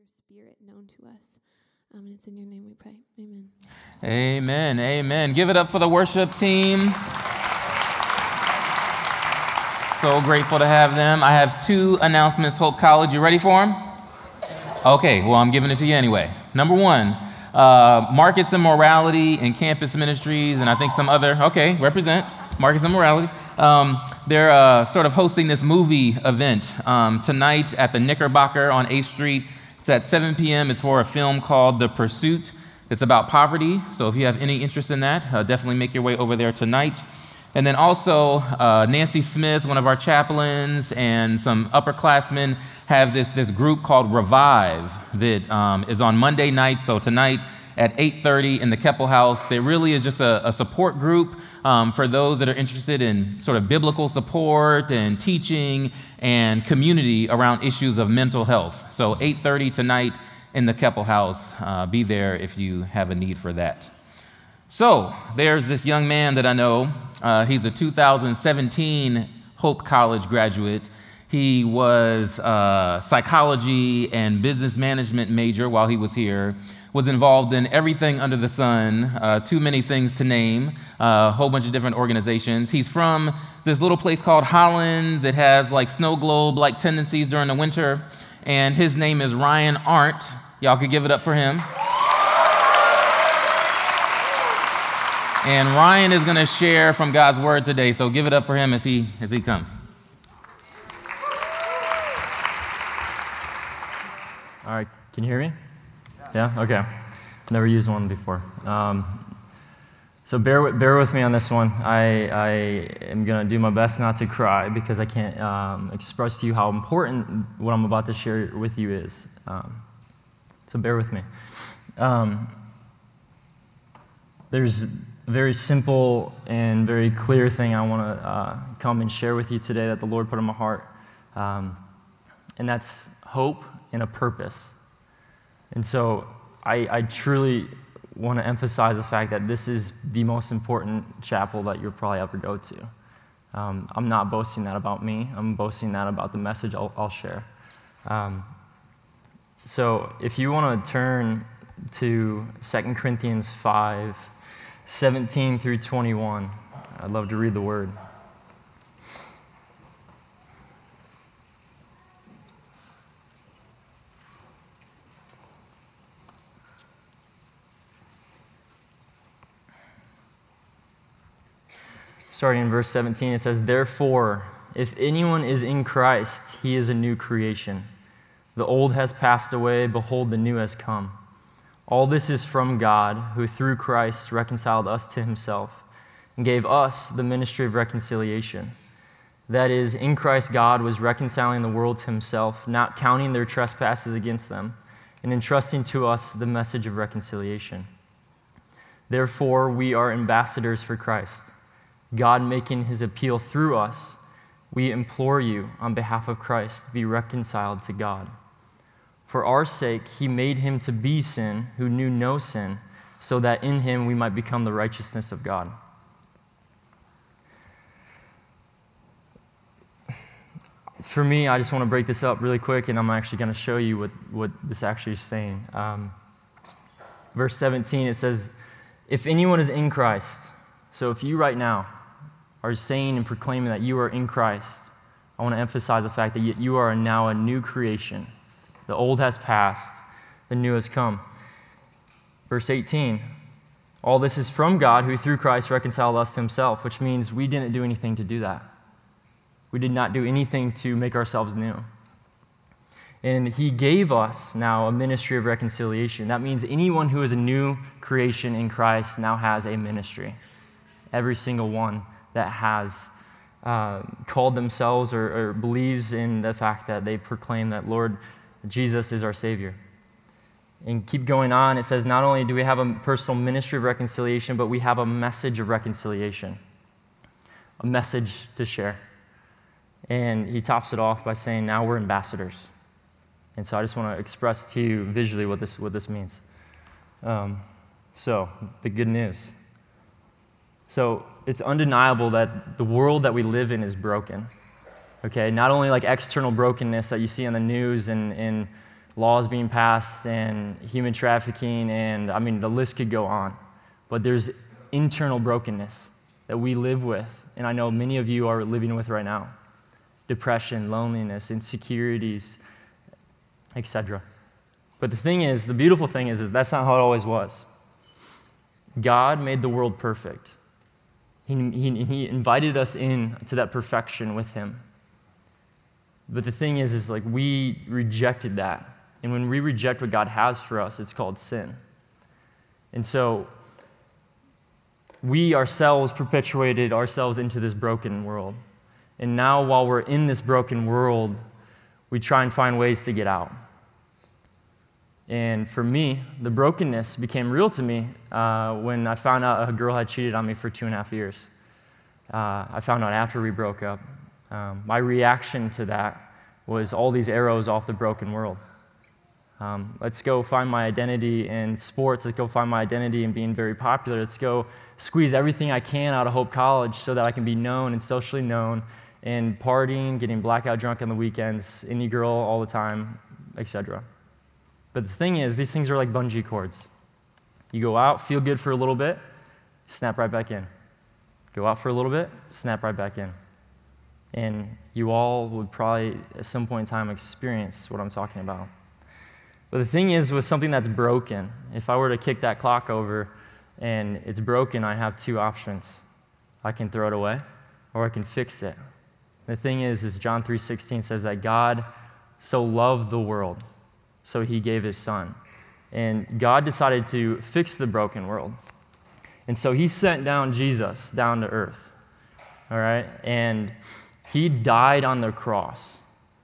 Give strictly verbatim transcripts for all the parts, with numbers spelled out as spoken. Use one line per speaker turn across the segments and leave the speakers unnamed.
your spirit known to us. Um, and it's in your name we pray. Amen.
Amen. Amen. Give it up for the worship team. So grateful to have them. I have two announcements, Hope College. You ready for them? Okay, well, I'm giving it to you anyway. Number one, uh, Markets and Morality and Campus Ministries, and I think some other, okay, represent Markets and Morality. Um, they're uh, sort of hosting this movie event um, tonight at the Knickerbocker on eighth Street. It's at seven p.m. It's for a film called The Pursuit. It's about poverty, so if you have any interest in that, uh, definitely make your way over there tonight. And then also, uh, Nancy Smith, one of our chaplains, and some upperclassmen have this, this group called Revive that um, is on Monday night, so tonight at eight thirty in the Keppel House. There really is just a, a support group um, for those that are interested in sort of biblical support and teaching and community around issues of mental health. So eight thirty tonight in the Keppel House. Uh, be there if you have a need for that. So there's this young man that I know. Uh, he's a two thousand seventeen Hope College graduate. He was a psychology and business management major while he was here, was involved in everything under the sun, uh, too many things to name, uh, a whole bunch of different organizations. He's from this little place called Holland that has like snow globe-like tendencies during the winter, and his name is Ryan Arndt. Y'all could give it up for him. And Ryan is going to share from God's word today, so give it up for him as he as he comes.
All right, can you hear me? Yeah, okay. Never used one before. Um, so bear with, bear with me on this one. I, I am going to do my best not to cry because I can't um, express to you how important what I'm about to share with you is. Um, so bear with me. Um, there's a very simple and very clear thing I want to uh, come and share with you today that the Lord put in my heart, um, and that's hope and a purpose. And so I, I truly want to emphasize the fact that this is the most important chapel that you'll probably ever go to. Um, I'm not boasting that about me. I'm boasting that about the message I'll, I'll share. Um, so if you want to turn to Second Corinthians five, seventeen through twenty-one, I'd love to read the word. Starting in verse seventeen, it says, "Therefore, if anyone is in Christ, he is a new creation. The old has passed away, behold, the new has come. All this is from God, who through Christ reconciled us to himself and gave us the ministry of reconciliation. That is, in Christ God was reconciling the world to himself, not counting their trespasses against them, and entrusting to us the message of reconciliation. Therefore, we are ambassadors for Christ, God making his appeal through us. We implore you, on behalf of Christ, be reconciled to God. For our sake, he made him to be sin who knew no sin, so that in him we might become the righteousness of God." For me, I just want to break this up really quick, and I'm actually going to show you what, what this actually is saying. Um, verse seventeen, it says, "If anyone is in Christ," so if you right now are saying and proclaiming that you are in Christ, I want to emphasize the fact that you are now a new creation. The old has passed, the new has come. Verse eighteen, "All this is from God, who through Christ reconciled us to himself," which means we didn't do anything to do that. We did not do anything to make ourselves new. And he gave us now a ministry of reconciliation. That means anyone who is a new creation in Christ now has a ministry. Every single one that has uh, called themselves or, or believes in the fact that they proclaim that Lord Jesus is our Savior. And keep going on, it says not only do we have a personal ministry of reconciliation, but we have a message of reconciliation, a message to share. And he tops it off by saying, now we're ambassadors. And so I just want to express to you visually what this what this means. Um, so, the good news. So, it's undeniable that the world that we live in is broken. Okay, not only like external brokenness that you see on the news and, and laws being passed and human trafficking, and I mean, the list could go on. But there's internal brokenness that we live with, and I know many of you are living with right now. Depression, loneliness, insecurities, et cetera. But the thing is, the beautiful thing is, is that's not how it always was. God made the world perfect. He, he, he invited us in to that perfection with him. But the thing is, is like we rejected that. And when we reject what God has for us, it's called sin. And so we ourselves perpetuated ourselves into this broken world. And now while we're in this broken world, we try and find ways to get out. And for me, the brokenness became real to me uh, when I found out a girl had cheated on me for two and a half years. Uh, I found out after we broke up. Um, my reaction to that was all these arrows off the broken world. Um, let's go find my identity in sports. Let's go find my identity in being very popular. Let's go squeeze everything I can out of Hope College so that I can be known and socially known, and partying, getting blackout drunk on the weekends, indie girl all the time, et cetera. But the thing is, these things are like bungee cords. You go out, feel good for a little bit, snap right back in. Go out for a little bit, snap right back in. And you all would probably, at some point in time, experience what I'm talking about. But the thing is, with something that's broken, if I were to kick that clock over and it's broken, I have two options. I can throw it away, or I can fix it. The thing is, is John three sixteen says that God so loved the world, so he gave his son. And God decided to fix the broken world. And so he sent down Jesus down to earth, all right? And he died on the cross,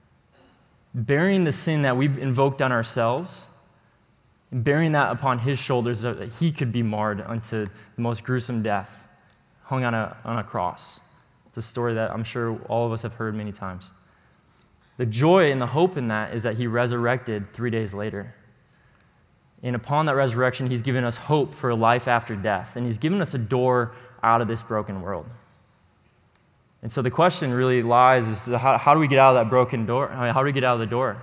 bearing the sin that we've invoked on ourselves, bearing that upon his shoulders so that he could be marred unto the most gruesome death, hung on a, on a cross. It's a story that I'm sure all of us have heard many times. The joy and the hope in that is that he resurrected three days later. And upon that resurrection, he's given us hope for a life after death, and he's given us a door out of this broken world. And so the question really lies is how, how do we get out of that broken door? I mean, how do we get out of the door?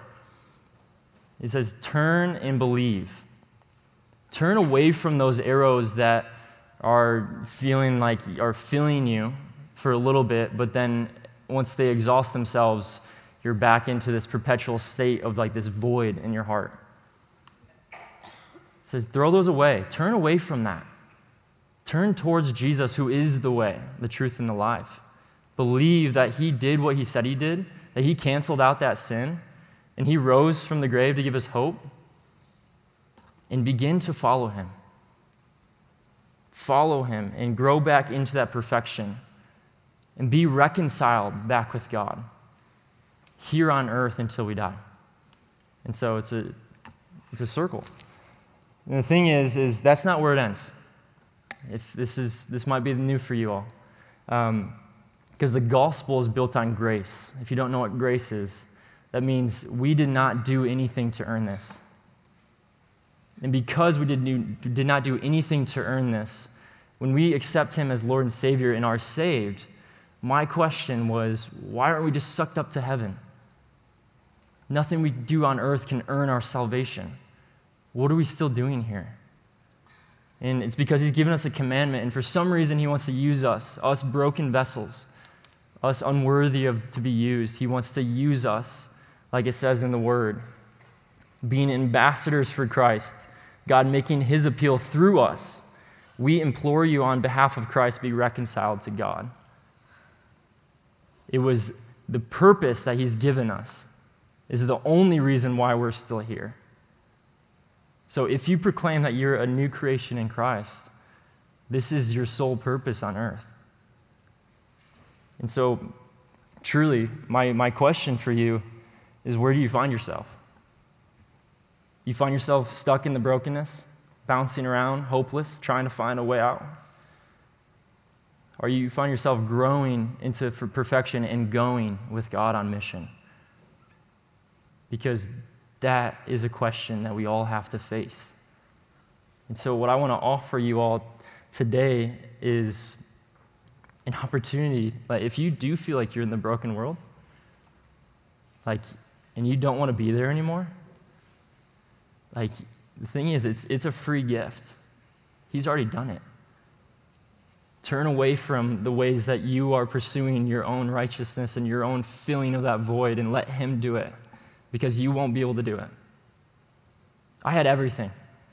He says, turn and believe. Turn away from those arrows that are feeling like are filling you for a little bit, but then once they exhaust themselves, you're back into this perpetual state of like this void in your heart. It says, throw those away. Turn away from that. Turn towards Jesus, who is the way, the truth, and the life. Believe that he did what he said he did, that he canceled out that sin, and he rose from the grave to give us hope, and begin to follow him. Follow him and grow back into that perfection and be reconciled back with God here on earth until we die. And so it's a, it's a circle. And the thing is, is that's not where it ends. If this is, this might be new for you all. Um, because the gospel is built on grace. If you don't know what grace is, that means we did not do anything to earn this. And because we did, do, did not do anything to earn this, when we accept him as Lord and Savior and are saved, my question was, why aren't we just sucked up to heaven? Nothing we do on earth can earn our salvation. What are we still doing here? And it's because he's given us a commandment, and for some reason he wants to use us, us broken vessels, us unworthy of to be used. He wants to use us, like it says in the Word, being ambassadors for Christ, God making his appeal through us. We implore you on behalf of Christ, be reconciled to God. It was the purpose that he's given us is the only reason why we're still here. So if you proclaim that you're a new creation in Christ, this is your sole purpose on earth. And so, truly, my, my question for you is, where do you find yourself? You find yourself stuck in the brokenness, bouncing around, hopeless, trying to find a way out? Or you find yourself growing into perfection and going with God on mission? Because that is a question that we all have to face. And so what I want to offer you all today is an opportunity. Like, if you do feel like you're in the broken world, like, and you don't want to be there anymore, Like, the thing is, it's, it's a free gift. He's already done it. Turn away from the ways that you are pursuing your own righteousness and your own filling of that void and let him do it, because you won't be able to do it. I had everything.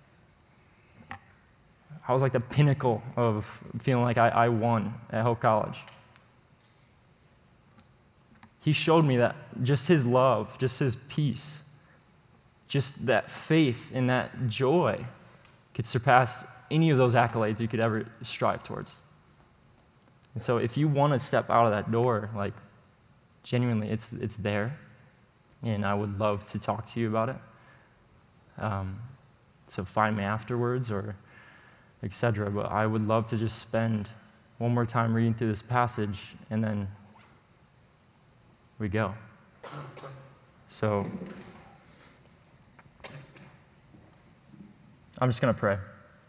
I was like the pinnacle of feeling like I, I won at Hope College. He showed me that just his love, just his peace, just that faith and that joy could surpass any of those accolades you could ever strive towards. And so if you want to step out of that door, like, genuinely, it's it's there, and I would love to talk to you about it. Um, so find me afterwards or et cetera. But I would love to just spend one more time reading through this passage, and then we go. So I'm just going to pray.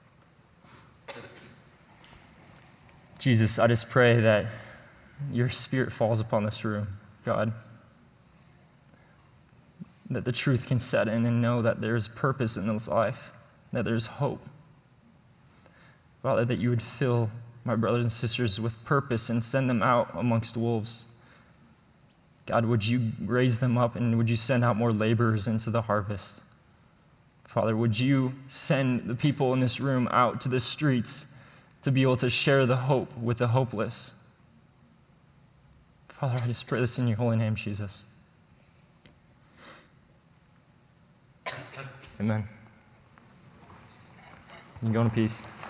Jesus, I just pray that your Spirit falls upon this room, God. That the truth can set in and know that there's purpose in this life, that there's hope. Father, that you would fill my brothers and sisters with purpose and send them out amongst wolves. God, would you raise them up and would you send out more laborers into the harvest? Father, would you send the people in this room out to the streets to be able to share the hope with the hopeless? Father, I just pray this in your holy name, Jesus. Amen. You can go in peace.